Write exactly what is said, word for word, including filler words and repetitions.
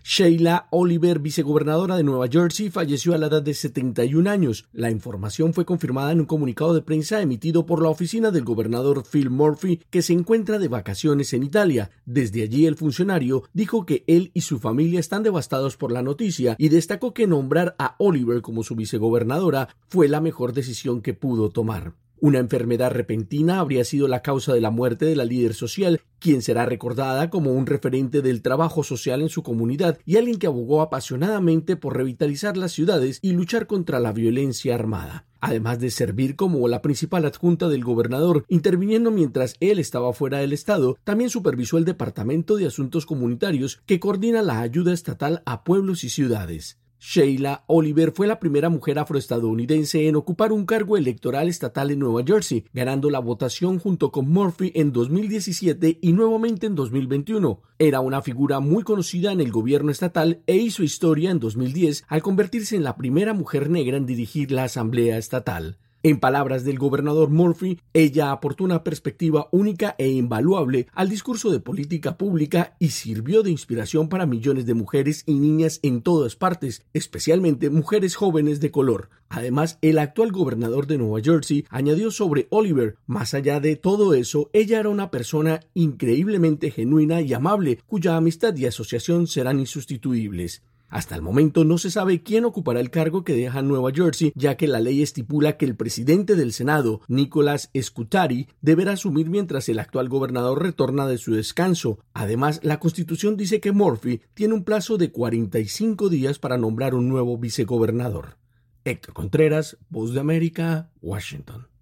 Sheila Oliver, vicegobernadora de Nueva Jersey, falleció a la edad de setenta y un años. La información fue confirmada en un comunicado de prensa emitido por la oficina del gobernador Phil Murphy, que se encuentra de vacaciones en Italia. Desde allí, el funcionario dijo que él y su familia están devastados por la noticia y destacó que nombrar a Oliver como su vicegobernadora fue la mejor decisión que pudo tomar. Una enfermedad repentina habría sido la causa de la muerte de la líder social, quien será recordada como un referente del trabajo social en su comunidad y alguien que abogó apasionadamente por revitalizar las ciudades y luchar contra la violencia armada. Además de servir como la principal adjunta del gobernador, interviniendo mientras él estaba fuera del estado, también supervisó el Departamento de Asuntos Comunitarios, que coordina la ayuda estatal a pueblos y ciudades. Sheila Oliver fue la primera mujer afroestadounidense en ocupar un cargo electoral estatal en Nueva Jersey, ganando la votación junto con Murphy en dos mil diecisiete y nuevamente en dos mil veintiuno. Era una figura muy conocida en el gobierno estatal e hizo historia en dos mil diez al convertirse en la primera mujer negra en dirigir la Asamblea Estatal. En palabras del gobernador Murphy, ella aportó una perspectiva única e invaluable al discurso de política pública y sirvió de inspiración para millones de mujeres y niñas en todas partes, especialmente mujeres jóvenes de color. Además, el actual gobernador de Nueva Jersey añadió sobre Oliver: más allá de todo eso, ella era una persona increíblemente genuina y amable, cuya amistad y asociación serán insustituibles. Hasta el momento no se sabe quién ocupará el cargo que deja Nueva Jersey, ya que la ley estipula que el presidente del Senado, Nicholas Scutari, deberá asumir mientras el actual gobernador retorna de su descanso. Además, la Constitución dice que Murphy tiene un plazo de cuarenta y cinco días para nombrar un nuevo vicegobernador. Héctor Contreras, Voz de América, Washington.